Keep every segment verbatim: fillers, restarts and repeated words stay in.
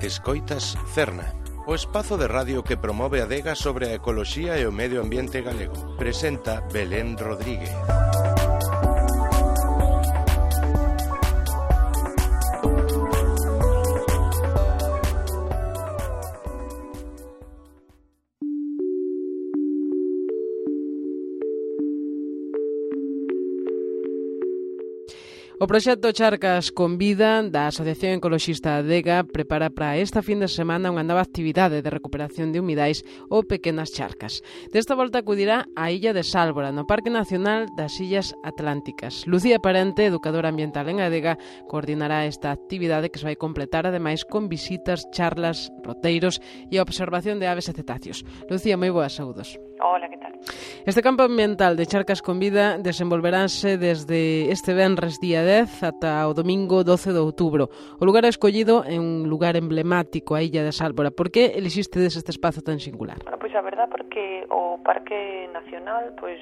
Escoitas Cerna, o espazo de radio que promove a adega sobre a ecoloxía e o medio ambiente galego. Presenta Belén Rodríguez. O proxecto Charcas con Vida da Asociación Ecoloxista Adega prepara para esta fin de semana unha nova actividade de recuperación de humidais ou pequenas charcas. Desta volta acudirá á illa de Sálvora, no Parque Nacional das Illas Atlánticas. Lucía Parente, educadora ambiental en Adega, coordinará esta actividade que se vai completar ademais con visitas, charlas, roteiros e a observación de aves e cetáceos. Lucía, moi boas, saúdos. Hola, que tal? Este campo ambiental de Charcas con Vida desenvolveránse desde este venres día dez ata o domingo doce de outubro. O lugar escollido é un lugar emblemático, a illa de Sálvora. Por que elixistes este espazo tan singular? Bueno, pois a verdad porque o Parque Nacional pois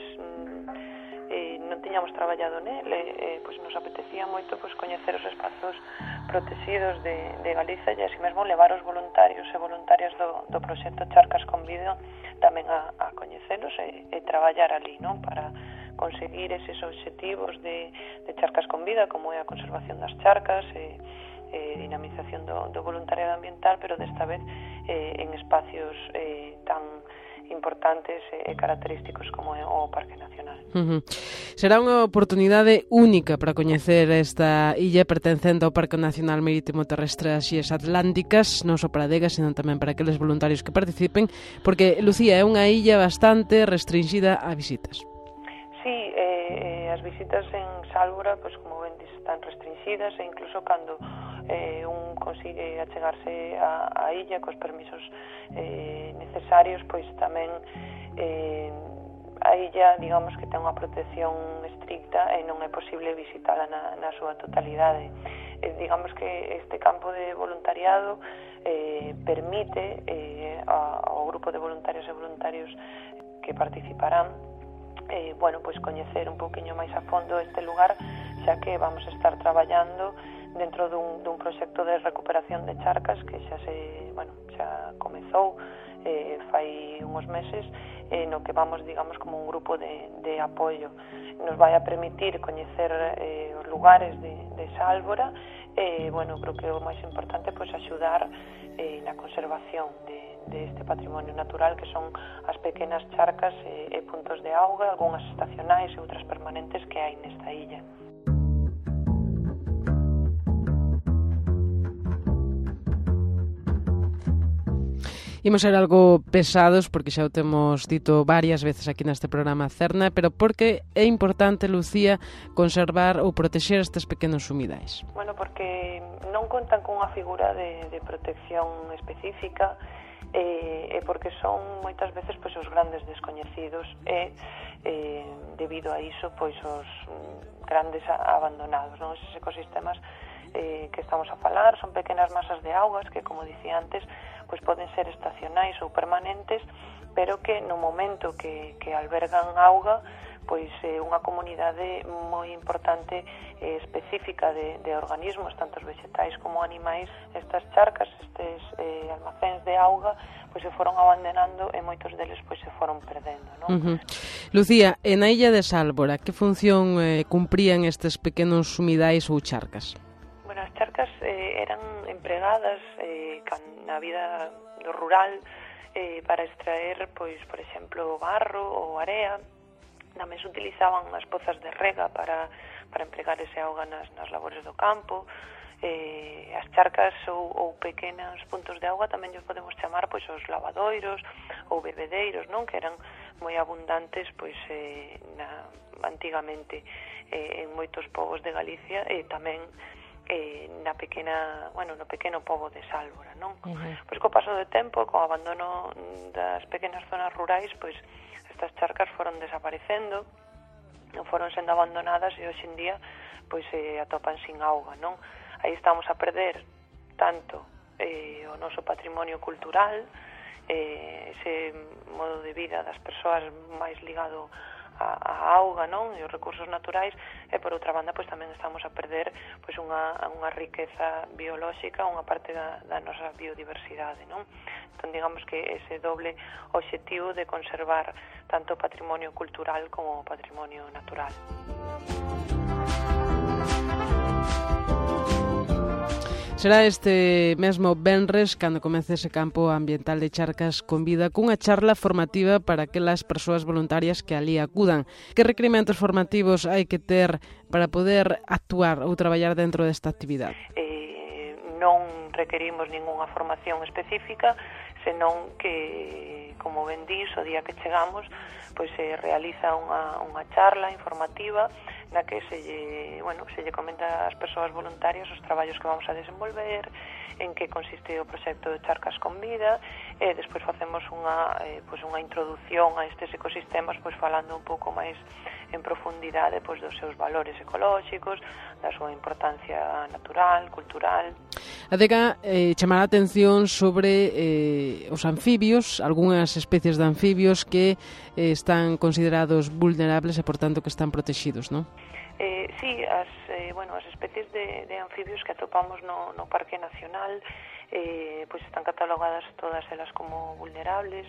eh, non tiñamos traballado nel, eh, pois nos apetecía moito pois coñecer os espazos protegidos de, de Galiza e así mesmo levar os voluntarios e voluntarias do, do proxecto Charcas con Vida tamén a, a coñecelos e, e traballar ali, non? Para conseguir eses obxectivos de, de Charcas con Vida, como é a conservación das charcas e, e dinamización do, do voluntariado ambiental, pero desta vez eh, en espacios eh, tan importantes e característicos como é o Parque Nacional. Uh-huh. Será unha oportunidade única para coñecer esta illa pertencente ao Parque Nacional Marítimo Terrestre das Illas Atlánticas, non só para Adega, sino tamén para aqueles voluntarios que participen, porque, Lucía, é unha illa bastante restringida a visitas. Sí, eh, as visitas en Sálvora, pois, como ben dices, están restringidas e incluso cando eh, un consigue achegarse a, a illa cos permisos eh, necesarios, pois tamén eh, a illa, digamos que ten unha protección estricta e non é posible visitala na, na súa totalidade. Eh, digamos que este campo de voluntariado eh, permite eh, a, ao grupo de voluntarios e voluntarios que participarán Eh, bueno, pois coñecer un poquinho máis a fondo este lugar, xa que vamos a estar traballando dentro dun, dun proxecto de recuperación de charcas que xa se, bueno, xa comezou eh, fai uns meses, eh, no que vamos, digamos, como un grupo de, de apoio. Nos vai a permitir coñecer eh, os lugares de, de Sálvora e, eh, bueno, creo que o máis importante pois axudar eh, na conservación de de este patrimonio natural que son as pequenas charcas e, e puntos de auga, algunhas estacionais e outras permanentes que hai nesta illa. Imos ser algo pesados, porque xa o temos dito varias veces aquí neste programa Cerna, pero porque é importante, Lucía, conservar ou protexer estes pequenos humidais? Bueno, porque non contan cunha figura de, de protección específica, e eh, porque son moitas veces pois os grandes descoñecidos e eh, debido a iso pois os grandes abandonados, non? Eses ecosistemas eh, que estamos a falar son pequenas masas de augas que, como dicía antes, pois poden ser estacionais ou permanentes, pero que no momento que, que albergan auga pois é eh, unha comunidade moi importante e eh, específica de, de organismos, tanto vegetais como animais. Estas charcas, estes eh, almacéns de auga, pois se foron abandonando e moitos deles pois se foron perdendo, non? Uh-huh. Lucía, en a illa de Sálvora, que función eh, cumprían estes pequenos humidais ou charcas? Bueno, as charcas eh, eran empregadas eh, na vida do rural eh, para extraer, pois, por exemplo, barro ou area. Tamén se utilizaban as pozas de rega para, para empregar ese auga nas, nas labores do campo. Eh, as charcas ou, ou pequenos puntos de auga tamén os podemos chamar pois os lavadoiros ou bebedeiros, non? Que eran moi abundantes pois eh, na, antigamente eh, en moitos povos de Galicia e tamén eh, na pequena, bueno, no pequeno pobo de Sálvora, non? Uh-huh. Pois co paso do tempo, co abandono das pequenas zonas rurais, pois estas charcas foron desaparecendo, foron sendo abandonadas e hoxe en día pois se atopan sin auga, non? Aí estamos a perder tanto eh, o noso patrimonio cultural, eh, ese modo de vida das persoas máis ligado a, a auga, non, e os recursos naturais, e por outra banda pois tamén estamos a perder pois unha, unha riqueza biolóxica, unha parte da, da nosa biodiversidade, non? Entón digamos que ese doble obxectivo de conservar tanto o patrimonio cultural como o patrimonio natural. Será este mesmo venres cando comece ese campo ambiental de Charcas con vida cunha charla formativa para aquelas persoas voluntarias que ali acudan. Que requerimentos formativos hai que ter para poder actuar ou traballar dentro desta actividade? Eh, non requerimos ningunha formación específica, senón que, como ben dís, o día que chegamos, pois se realiza unha, unha charla informativa na que se lle, bueno, se lle comenta ás persoas voluntarias os traballos que vamos a desenvolver, en que consiste o proxecto de Charcas con Vida, e despois facemos unha, eh, pois unha introdución a estes ecosistemas, pois falando un pouco máis en profundidade pois dos seus valores ecolóxicos, da súa importancia natural, cultural. Adega eh, chamará a atención sobre eh, os anfibios, algunhas especies de anfibios que eh, están considerados vulnerables e, por tanto, que están protegidos, non? Eh, sí, as, eh, bueno, as especies de, de anfibios que atopamos no, no Parque Nacional eh, pois están catalogadas todas elas como vulnerables,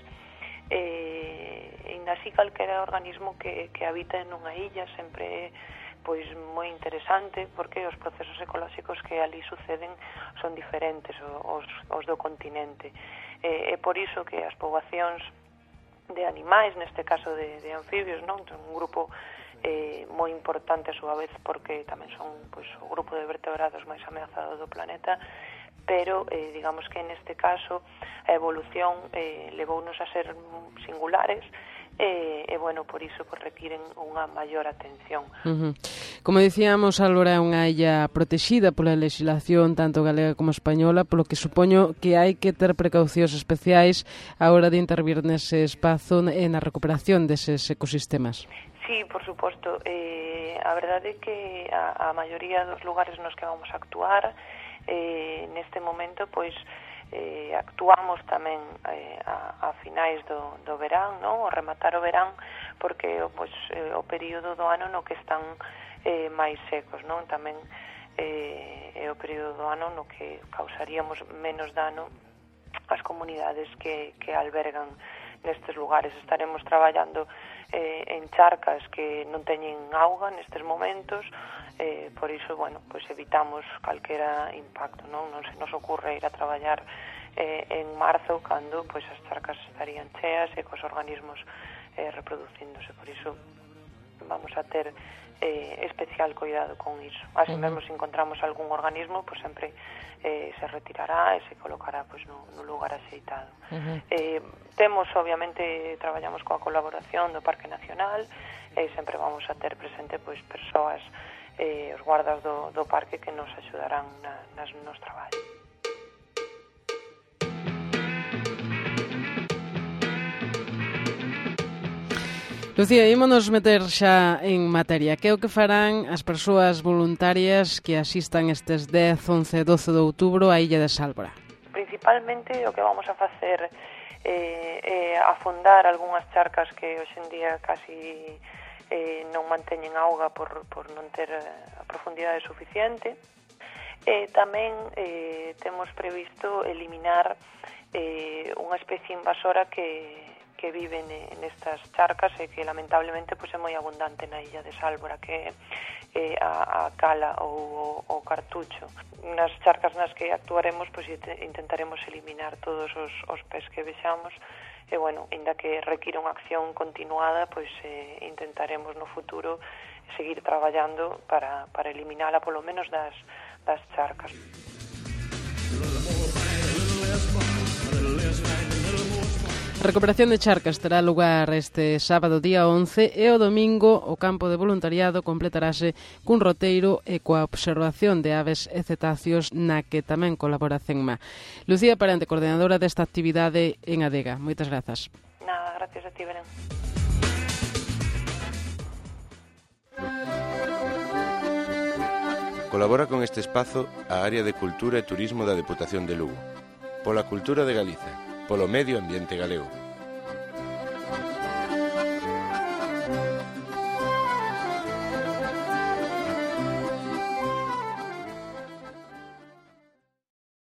e eh, ainda así calquera organismo que, que habita en unha illa sempre pois moi interesante, porque os procesos ecolóxicos que ali suceden son diferentes os, os do continente. É eh, por iso que as poboacións de animais, neste caso de, de anfibios, non, son un grupo eh, moi importante a súa vez, porque tamén son pois, o grupo de vertebrados máis ameazado do planeta, pero eh, digamos que neste caso a evolución eh, levounos a ser singulares, E, e bueno, por iso pues, requiren unha maior atención. Uh-huh. Como dicíamos, Álvora é unha illa protexida pola legislación tanto galega como española, polo que supoño que hai que ter precaucións especiais a hora de intervir nese espazo e na recuperación deses ecosistemas. Sí, por suposto. Eh, a verdade é que a, a maioría dos lugares nos que vamos a actuar eh, neste momento, pois Eh, actuamos tamén eh, a, a finais do, do verán, non? O rematar o verán, porque pois, eh, o período do ano no que están eh, máis secos, non? Tamén eh, é o período do ano no que causaríamos menos dano ás comunidades que, que albergan nestes lugares. Estaremos traballando eh, en charcas que non teñen auga nestes momentos, eh, por iso, bueno, pues evitamos calquera impacto, non? Non se nos ocurre ir a traballar eh, en marzo cando pues, as charcas estarían cheas e cos organismos eh, reproducíndose, por iso vamos a ter eh, especial cuidado con iso. Así uh-huh. mesmo, se encontramos algún organismo, pues sempre eh, se retirará e se colocará pues, no, no lugar axeitado. Uh-huh. Eh, temos, obviamente, traballamos coa colaboración do Parque Nacional e sempre vamos a ter presente pues, persoas, eh, os guardas do, do parque que nos axudarán na, nas nos traballos. Lucía, ímonos meter xa en materia. Que é o que farán as persoas voluntarias que asistan estes dez, once e doce de outubro á Illa de Sálvora? Principalmente o que vamos a facer é eh, eh, afondar algunhas charcas que hoxe en día casi eh, non manteñen auga por, por non ter a profundidade suficiente. E tamén eh, temos previsto eliminar eh, unha especie invasora que que viven nestas charcas e que lamentablemente pois, é moi abundante na Illa de Sálvora, que é eh, a, a cala ou o, o cartucho. Nas charcas nas que actuaremos pois, intentaremos eliminar todos os, os pés que vexamos e, bueno, ainda que requira unha acción continuada, pois eh, intentaremos no futuro seguir traballando para, para eliminala polo menos das, das charcas. A recuperación de charcas terá lugar este sábado día once e o domingo o campo de voluntariado completarase cun roteiro e coa observación de aves e cetáceos na que tamén colabora CENMA. Lucía Parente, coordinadora desta actividade en Adega. Moitas grazas. Nada, gracias a ti, Belén. Colabora con este espazo a Área de Cultura e Turismo da Deputación de Lugo. Pola cultura de Galiza. Polo medio ambiente galego.